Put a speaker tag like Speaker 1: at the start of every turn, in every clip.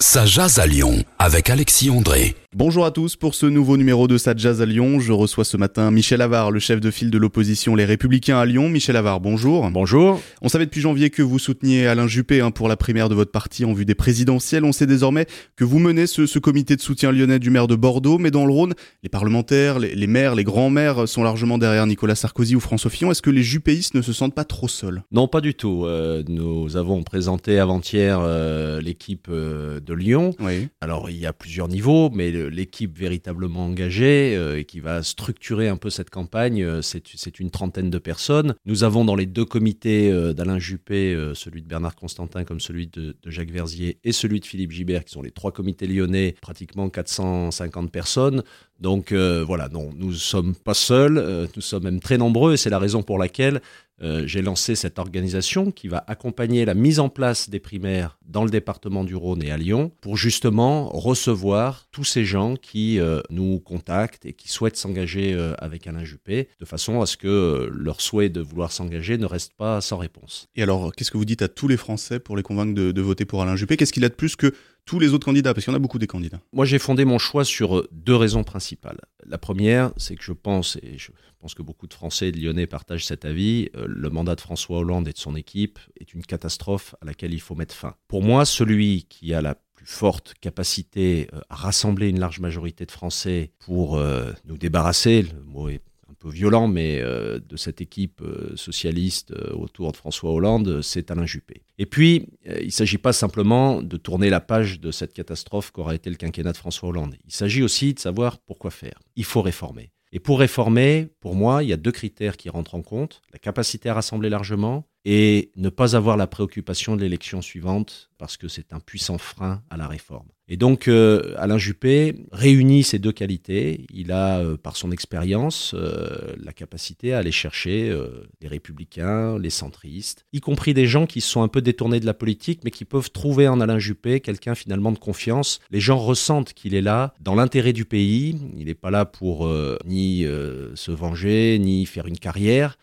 Speaker 1: Ça jase à Lyon avec Alexis André.
Speaker 2: Bonjour à tous, pour ce nouveau numéro de Ça jase à Lyon, je reçois ce matin Michel Avare, le chef de file de l'opposition Les Républicains à Lyon. Michel Avare, bonjour.
Speaker 3: Bonjour.
Speaker 2: On savait depuis janvier que vous souteniez Alain Juppé pour la primaire de votre parti en vue des présidentielles. On sait désormais que vous menez ce comité de soutien lyonnais du maire de Bordeaux, mais dans le Rhône, les parlementaires, les maires, les grands-maires sont largement derrière Nicolas Sarkozy ou François Fillon. Est-ce que les juppéistes ne se sentent pas trop seuls ?
Speaker 3: Non, pas du tout. Nous avons présenté avant-hier l'équipe de Lyon.
Speaker 2: Oui.
Speaker 3: Alors, il y a plusieurs niveaux, mais l'équipe véritablement engagée et qui va structurer un peu cette campagne, c'est une trentaine de personnes. Nous avons dans les deux comités d'Alain Juppé, celui de Bernard Constantin comme celui de Jacques Verzier et celui de Philippe Gibert, qui sont les trois comités lyonnais, pratiquement 450 personnes. Donc voilà, non, nous ne sommes pas seuls, nous sommes même très nombreux et c'est la raison pour laquelle j'ai lancé cette organisation qui va accompagner la mise en place des primaires dans le département du Rhône et à Lyon pour justement recevoir tous ces gens qui nous contactent et qui souhaitent s'engager avec Alain Juppé de façon à ce que leur souhait de vouloir s'engager ne reste pas sans réponse.
Speaker 2: Et alors, qu'est-ce que vous dites à tous les Français pour les convaincre de voter pour Alain Juppé ? Qu'est-ce qu'il a de plus que tous les autres candidats ? Parce qu'il y en a beaucoup des candidats.
Speaker 3: Moi, j'ai fondé mon choix sur deux raisons principales. La première, c'est que je pense que beaucoup de Français et de Lyonnais partagent cet avis, le mandat de François Hollande et de son équipe est une catastrophe à laquelle il faut mettre fin. Pour moi, celui qui a la plus forte capacité à rassembler une large majorité de Français pour nous débarrasser, le mot est un peu violent, mais de cette équipe socialiste autour de François Hollande, c'est Alain Juppé. Et puis, il ne s'agit pas simplement de tourner la page de cette catastrophe qu'aura été le quinquennat de François Hollande. Il s'agit aussi de savoir pourquoi faire. Il faut réformer. Et pour réformer, pour moi, il y a deux critères qui rentrent en compte. La capacité à rassembler largement et ne pas avoir la préoccupation de l'élection suivante parce que c'est un puissant frein à la réforme. Et donc, Alain Juppé réunit ces deux qualités. Il a, par son expérience, la capacité à aller chercher les républicains, les centristes, y compris des gens qui sont un peu détournés de la politique, mais qui peuvent trouver en Alain Juppé quelqu'un finalement de confiance. Les gens ressentent qu'il est là dans l'intérêt du pays. Il n'est pas là pour ni se venger, ni faire une carrière.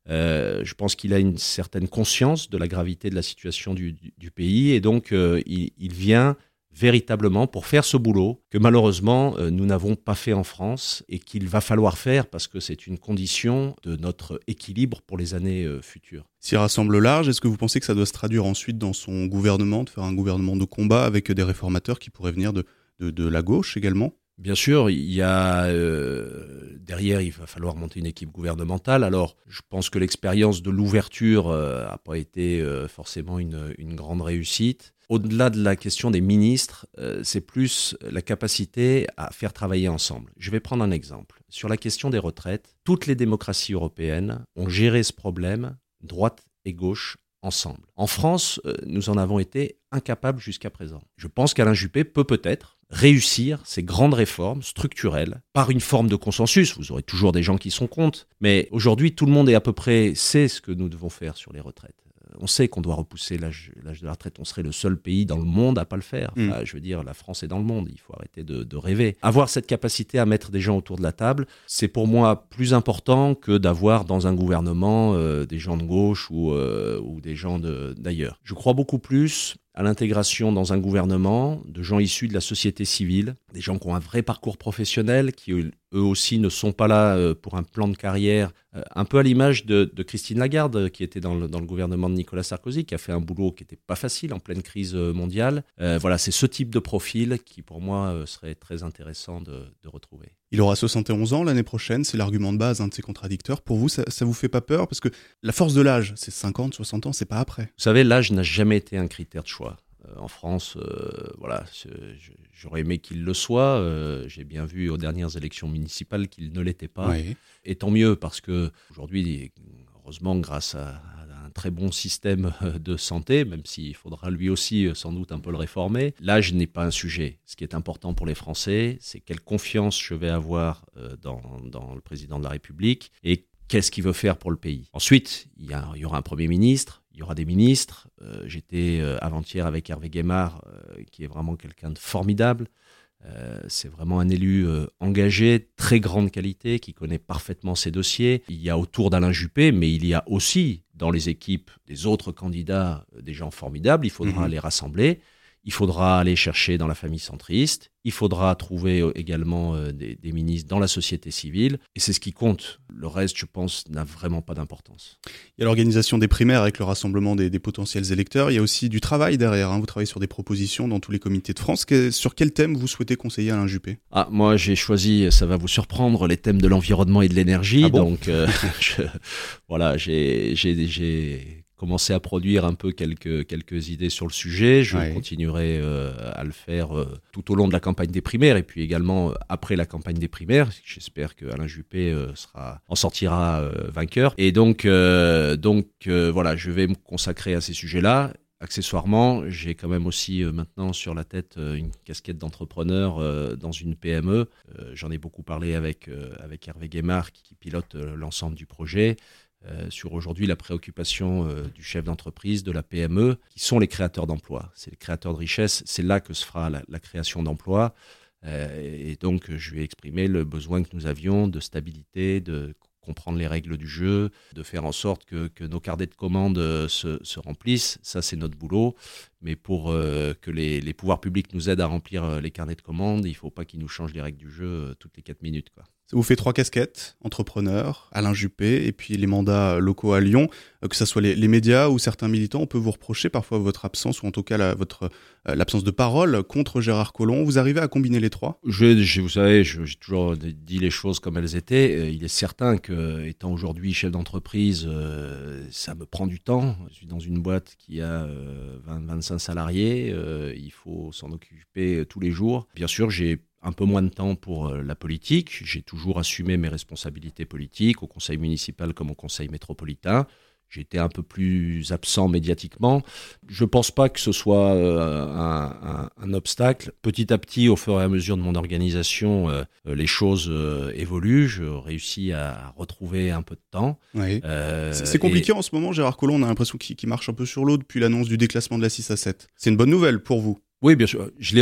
Speaker 3: Je pense qu'il a une certaine conscience de la gravité de la situation du pays et donc il vient véritablement pour faire ce boulot que malheureusement nous n'avons pas fait en France et qu'il va falloir faire parce que c'est une condition de notre équilibre pour les années futures.
Speaker 2: S'il rassemble large, est-ce que vous pensez que ça doit se traduire ensuite dans son gouvernement, de faire un gouvernement de combat avec des réformateurs qui pourraient venir de la gauche également ?
Speaker 3: Bien sûr, il y a derrière, il va falloir monter une équipe gouvernementale. Alors, je pense que l'expérience de l'ouverture a pas été forcément une grande réussite. Au-delà de la question des ministres, c'est plus la capacité à faire travailler ensemble. Je vais prendre un exemple. Sur la question des retraites, toutes les démocraties européennes ont géré ce problème, droite et gauche, ensemble. En France, nous en avons été incapables jusqu'à présent. Je pense qu'Alain Juppé peut-être réussir ces grandes réformes structurelles par une forme de consensus. Vous aurez toujours des gens qui sont contre, mais aujourd'hui, tout le monde est à peu près sait ce que nous devons faire sur les retraites. On sait qu'on doit repousser l'âge de la retraite. On serait le seul pays dans le monde à pas le faire. Enfin, je veux dire, la France est dans le monde. Il faut arrêter de rêver. Avoir cette capacité à mettre des gens autour de la table, c'est pour moi plus important que d'avoir dans un gouvernement des gens de gauche ou des gens d'ailleurs. Je crois beaucoup plus à l'intégration dans un gouvernement de gens issus de la société civile, des gens qui ont un vrai parcours professionnel, qui eux aussi ne sont pas là pour un plan de carrière, un peu à l'image de Christine Lagarde, qui était dans le gouvernement de Nicolas Sarkozy, qui a fait un boulot qui n'était pas facile en pleine crise mondiale. Voilà, c'est ce type de profil qui, pour moi, serait très intéressant de retrouver.
Speaker 2: Il aura 71 ans l'année prochaine, c'est l'argument de base de ses contradicteurs. Pour vous, ça vous fait pas peur ? Parce que la force de l'âge, c'est 50, 60 ans, c'est pas après.
Speaker 3: Vous savez, l'âge n'a jamais été un critère de choix. En France, voilà, j'aurais aimé qu'il le soit. J'ai bien vu aux dernières élections municipales qu'il ne l'était pas.
Speaker 2: Oui.
Speaker 3: Et tant mieux, parce que aujourd'hui, heureusement, grâce à un très bon système de santé, même s'il faudra lui aussi sans doute un peu le réformer, l'âge n'est pas un sujet. Ce qui est important pour les Français, c'est quelle confiance je vais avoir dans le président de la République et qu'est-ce qu'il veut faire pour le pays. Ensuite, il y aura un Premier ministre, il y aura des ministres. J'étais avant-hier avec Hervé Guémard, qui est vraiment quelqu'un de formidable. C'est vraiment un élu engagé, très grande qualité, qui connaît parfaitement ses dossiers. Il y a autour d'Alain Juppé, mais il y a aussi dans les équipes des autres candidats des gens formidables. Il faudra les rassembler. Il faudra aller chercher dans la famille centriste. Il faudra trouver également des ministres dans la société civile. Et c'est ce qui compte. Le reste, je pense, n'a vraiment pas d'importance.
Speaker 2: Il y a l'organisation des primaires avec le rassemblement des potentiels électeurs. Il y a aussi du travail derrière. Vous travaillez sur des propositions dans tous les comités de France. Sur quel thème vous souhaitez conseiller Alain Juppé ?
Speaker 3: Moi, j'ai choisi, ça va vous surprendre, les thèmes de l'environnement et de l'énergie.
Speaker 2: Ah bon ?
Speaker 3: Donc, j'ai commencé à produire un peu quelques idées sur le sujet. Je continuerai à le faire tout au long de la campagne des primaires et puis également après la campagne des primaires. J'espère que Alain Juppé en sortira vainqueur. Et donc, je vais me consacrer à ces sujets-là. Accessoirement, j'ai quand même aussi maintenant sur la tête une casquette d'entrepreneur dans une PME. J'en ai beaucoup parlé avec Hervé Guémard qui pilote l'ensemble du projet. Sur aujourd'hui la préoccupation du chef d'entreprise, de la PME, qui sont les créateurs d'emplois. C'est les créateurs de richesse, c'est là que se fera la création d'emplois. Et donc, je lui ai exprimé le besoin que nous avions de stabilité, de comprendre les règles du jeu, de faire en sorte que nos carnets de commandes se remplissent. Ça, c'est notre boulot. Mais pour que les pouvoirs publics nous aident à remplir les carnets de commandes, il ne faut pas qu'ils nous changent les règles du jeu toutes les 4 minutes, quoi.
Speaker 2: Ça vous fait 3 casquettes, entrepreneur, Alain Juppé, et puis les mandats locaux à Lyon. Que ce soit les médias ou certains militants, on peut vous reprocher parfois votre absence, ou en tout cas l'absence de parole contre Gérard Collomb. Vous arrivez à combiner les 3 ?
Speaker 3: Vous savez, j'ai toujours dit les choses comme elles étaient. Il est certain que, étant aujourd'hui chef d'entreprise, ça me prend du temps. Je suis dans une boîte qui a 25 salariés. Il faut s'en occuper tous les jours. Bien sûr, j'ai un peu moins de temps pour la politique. J'ai toujours assumé mes responsabilités politiques au conseil municipal comme au conseil métropolitain. J'ai été un peu plus absent médiatiquement. Je ne pense pas que ce soit un obstacle. Petit à petit, au fur et à mesure de mon organisation, les choses évoluent. Je réussis à retrouver un peu de temps.
Speaker 2: Oui. C'est compliqué en ce moment, Gérard Collomb. On a l'impression qu'il marche un peu sur l'eau depuis l'annonce du déclassement de la 6 à 7. C'est une bonne nouvelle pour vous ?
Speaker 3: Oui, bien sûr. Je l'ai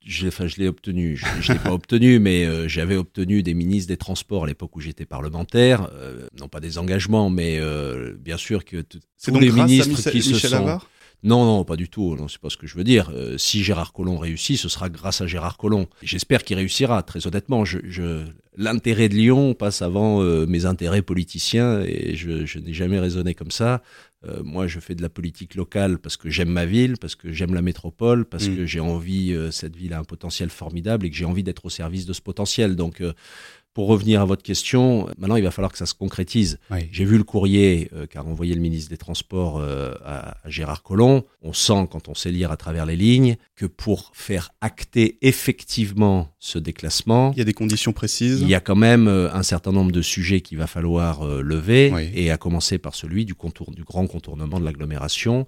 Speaker 3: obtenu. Je l'ai pas obtenu, mais j'avais obtenu des ministres des Transports à l'époque où j'étais parlementaire. Non pas des engagements, mais bien sûr que tous les ministres qui se sont...
Speaker 2: Havard ?
Speaker 3: Non, pas du tout. Non, c'est pas ce que je veux dire. Si Gérard Collomb réussit, ce sera grâce à Gérard Collomb. J'espère qu'il réussira, très honnêtement. L'intérêt de Lyon passe avant mes intérêts politiciens et je n'ai jamais raisonné comme ça. Moi, je fais de la politique locale parce que j'aime ma ville, parce que j'aime la métropole, parce que j'ai envie, cette ville a un potentiel formidable et que j'ai envie d'être au service de ce potentiel. Donc, pour revenir à votre question, maintenant, il va falloir que ça se concrétise. Oui. J'ai vu le courrier qu'a envoyé le ministre des Transports à Gérard Collomb. On sent, quand on sait lire à travers les lignes, que pour faire acter effectivement ce déclassement...
Speaker 2: Il y a des conditions précises.
Speaker 3: Il y a quand même un certain nombre de sujets qu'il va falloir lever, et à commencer par celui du grand contournement de l'agglomération.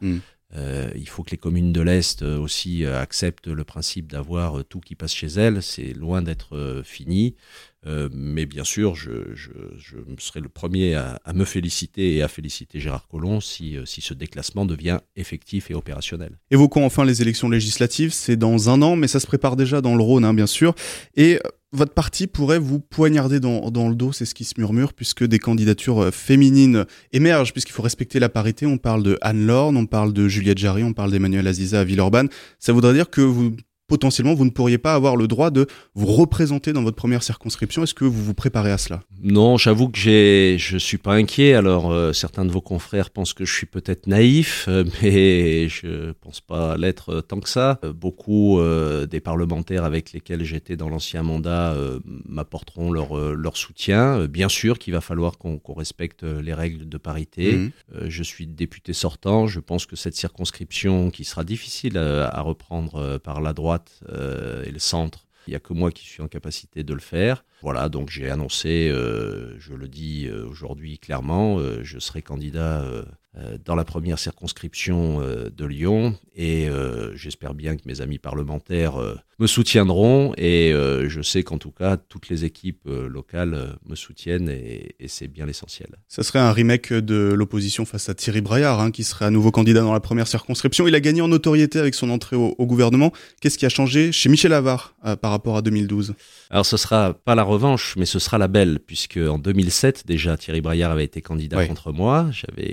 Speaker 3: Il faut que les communes de l'Est aussi acceptent le principe d'avoir tout qui passe chez elles. C'est loin d'être fini. Mais bien sûr, je serai le premier à me féliciter et à féliciter Gérard Collomb si ce déclassement devient effectif et opérationnel.
Speaker 2: Évoquons enfin les élections législatives. C'est dans 1 an, mais ça se prépare déjà dans le Rhône, bien sûr. Et votre parti pourrait vous poignarder dans le dos, c'est ce qui se murmure, puisque des candidatures féminines émergent, puisqu'il faut respecter la parité. On parle de Anne Lorne, on parle de Juliette Jarry, on parle d'Emmanuel Aziza à Villeurbanne. Ça voudrait dire que potentiellement, vous ne pourriez pas avoir le droit de vous représenter dans votre première circonscription. Est-ce que vous vous préparez à cela ?
Speaker 3: Non, j'avoue que je suis pas inquiet. Alors, certains de vos confrères pensent que je suis peut-être naïf, mais je pense pas l'être tant que ça. Beaucoup des parlementaires avec lesquels j'étais dans l'ancien mandat m'apporteront leur soutien. Bien sûr qu'il va falloir qu'on respecte les règles de parité. Je suis député sortant. Je pense que cette circonscription, qui sera difficile à reprendre par la droite, et le centre, il n'y a que moi qui suis en capacité de le faire. Voilà, donc j'ai annoncé, je le dis aujourd'hui clairement, je serai candidat dans la première circonscription de Lyon et j'espère bien que mes amis parlementaires me soutiendront et je sais qu'en tout cas toutes les équipes locales me soutiennent et c'est bien l'essentiel.
Speaker 2: Ça serait un remake de l'opposition face à Thierry Braillard, qui serait à nouveau candidat dans la première circonscription. Il a gagné en notoriété avec son entrée au gouvernement. Qu'est-ce qui a changé chez Michel Havard par rapport à 2012 ?
Speaker 3: Alors ce sera pas la revanche, mais ce sera la belle, puisque en 2007 déjà Thierry Braillard avait été candidat contre moi. J'avais gagné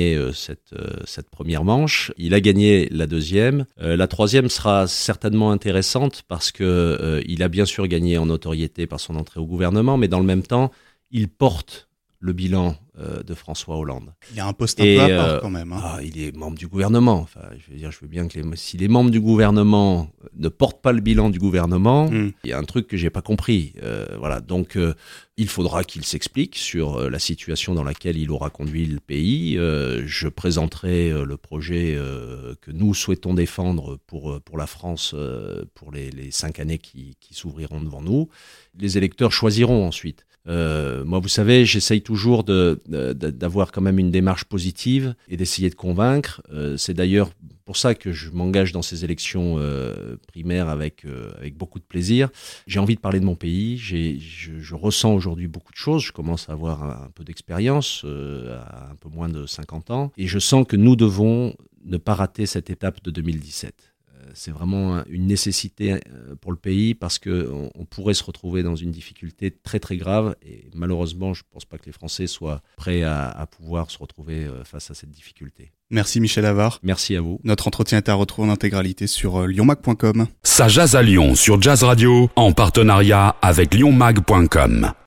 Speaker 3: gagné cette première manche. Il a gagné la deuxième. La troisième sera certainement intéressante parce que il a bien sûr gagné en notoriété par son entrée au gouvernement, mais dans le même temps, il porte le bilan de François Hollande.
Speaker 2: Il a un poste un peu à part quand même.
Speaker 3: Il est membre du gouvernement. Enfin, je veux bien que si les membres du gouvernement ne portent pas le bilan du gouvernement, il y a un truc que j'ai pas compris. Voilà. Donc, il faudra qu'il s'explique sur la situation dans laquelle il aura conduit le pays. Je présenterai le projet que nous souhaitons défendre pour la France pour les 5 années qui s'ouvriront devant nous. Les électeurs choisiront ensuite. Moi, vous savez, j'essaye toujours d'avoir quand même une démarche positive et d'essayer de convaincre. C'est d'ailleurs pour ça que je m'engage dans ces élections primaires avec beaucoup de plaisir. J'ai envie de parler de mon pays. Je ressens aujourd'hui beaucoup de choses. Je commence à avoir un peu d'expérience, à un peu moins de 50 ans. Et je sens que nous devons ne pas rater cette étape de 2017. C'est vraiment une nécessité pour le pays parce qu'on pourrait se retrouver dans une difficulté très très grave et malheureusement je ne pense pas que les Français soient prêts à pouvoir se retrouver face à cette difficulté.
Speaker 2: Merci Michel Avare.
Speaker 3: Merci à vous.
Speaker 2: Notre entretien est à retrouver en intégralité sur lyonmag.com.
Speaker 1: Ça jase à Lyon sur Jazz Radio en partenariat avec lyonmag.com.